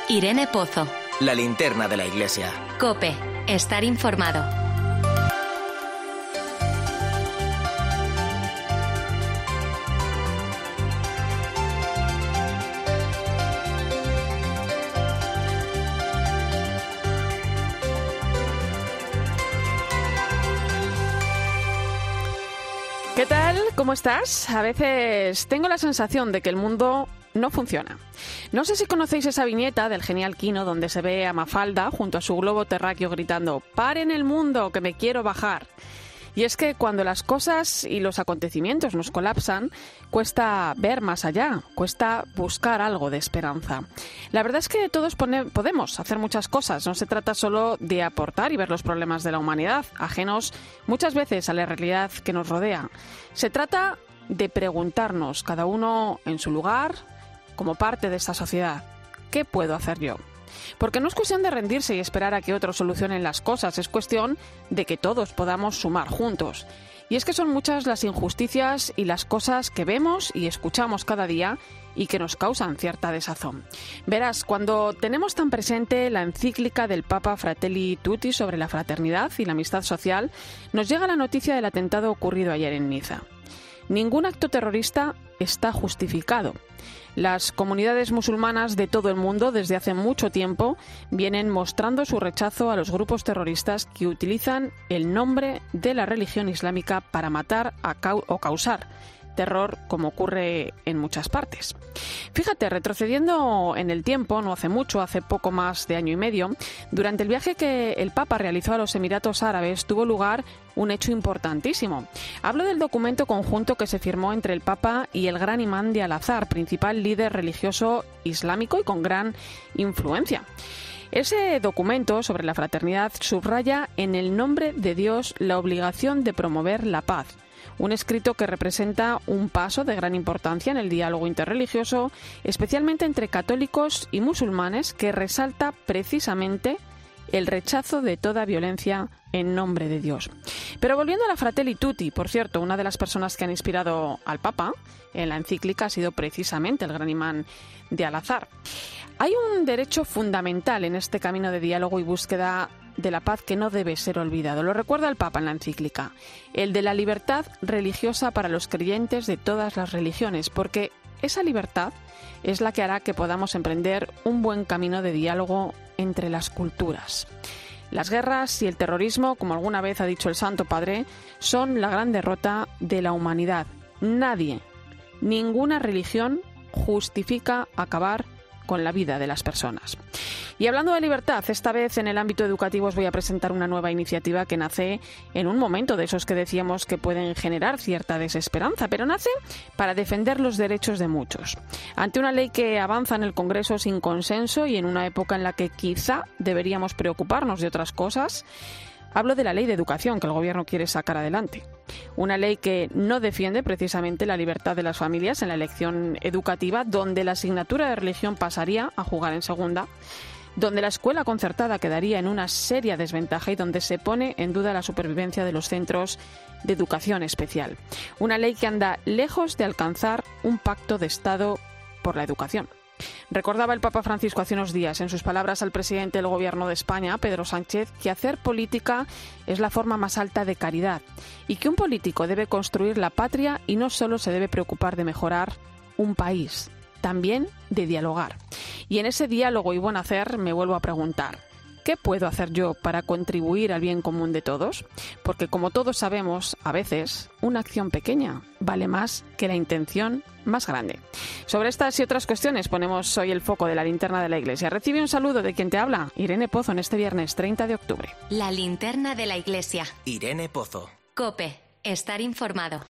Irene Pozo. La linterna de la Iglesia. COPE. Estar informado. ¿Qué tal? ¿Cómo estás? A veces tengo la sensación de que el mundo no funciona. No sé si conocéis esa viñeta del genial Kino donde se ve a Mafalda junto a su globo terráqueo gritando «¡Paren el mundo, que me quiero bajar!». Y es que cuando las cosas y los acontecimientos nos colapsan, cuesta ver más allá, cuesta buscar algo de esperanza. La verdad es que todos podemos hacer muchas cosas, no se trata solo de aportar y ver los problemas de la humanidad, ajenos muchas veces a la realidad que nos rodea. Se trata de preguntarnos, cada uno en su lugar, como parte de esta sociedad, ¿qué puedo hacer yo? Porque no es cuestión de rendirse y esperar a que otros solucionen las cosas, es cuestión de que todos podamos sumar juntos. Y es que son muchas las injusticias y las cosas que vemos y escuchamos cada día y que nos causan cierta desazón. Verás, cuando tenemos tan presente la encíclica del Papa Fratelli Tutti sobre la fraternidad y la amistad social, nos llega la noticia del atentado ocurrido ayer en Niza. Ningún acto terrorista está justificado. Las comunidades musulmanas de todo el mundo desde hace mucho tiempo vienen mostrando su rechazo a los grupos terroristas que utilizan el nombre de la religión islámica para matar o causar terror, como ocurre en muchas partes. Fíjate, retrocediendo en el tiempo, no hace mucho, hace poco más de año y medio, durante el viaje que el Papa realizó a los Emiratos Árabes tuvo lugar un hecho importantísimo. Hablo del documento conjunto que se firmó entre el Papa y el gran imán de Al-Azhar, principal líder religioso islámico y con gran influencia. Ese documento sobre la fraternidad subraya en el nombre de Dios la obligación de promover la paz. Un escrito que representa un paso de gran importancia en el diálogo interreligioso, especialmente entre católicos y musulmanes, que resalta precisamente el rechazo de toda violencia en nombre de Dios. Pero volviendo a la Fratelli Tutti, por cierto, una de las personas que han inspirado al Papa en la encíclica ha sido precisamente el gran imán de Al-Azhar. Hay un derecho fundamental en este camino de diálogo y búsqueda de la paz que no debe ser olvidado. Lo recuerda el Papa en la encíclica, el de la libertad religiosa para los creyentes de todas las religiones, porque esa libertad es la que hará que podamos emprender un buen camino de diálogo entre las culturas. Las guerras y el terrorismo, como alguna vez ha dicho el Santo Padre, son la gran derrota de la humanidad. Nadie, ninguna religión justifica acabar con la vida de las personas. Y hablando de libertad, esta vez en el ámbito educativo os voy a presentar una nueva iniciativa que nace en un momento de esos que decíamos que pueden generar cierta desesperanza, pero nace para defender los derechos de muchos. Ante una ley que avanza en el Congreso sin consenso y en una época en la que quizá deberíamos preocuparnos de otras cosas, hablo de la Ley de Educación que el Gobierno quiere sacar adelante. Una ley que no defiende precisamente la libertad de las familias en la elección educativa, donde la asignatura de religión pasaría a jugar en segunda, donde la escuela concertada quedaría en una seria desventaja y donde se pone en duda la supervivencia de los centros de educación especial. Una ley que anda lejos de alcanzar un pacto de Estado por la educación. Recordaba el Papa Francisco hace unos días, en sus palabras al presidente del Gobierno de España, Pedro Sánchez, que hacer política es la forma más alta de caridad y que un político debe construir la patria y no solo se debe preocupar de mejorar un país, también de dialogar. Y en ese diálogo y buen hacer me vuelvo a preguntar, ¿qué puedo hacer yo para contribuir al bien común de todos? Porque como todos sabemos, a veces una acción pequeña vale más que la intención más grande. Sobre estas y otras cuestiones ponemos hoy el foco de la linterna de la Iglesia. Recibe un saludo de quien te habla, Irene Pozo, en este viernes 30 de octubre. La linterna de la Iglesia. Irene Pozo. COPE. Estar informado.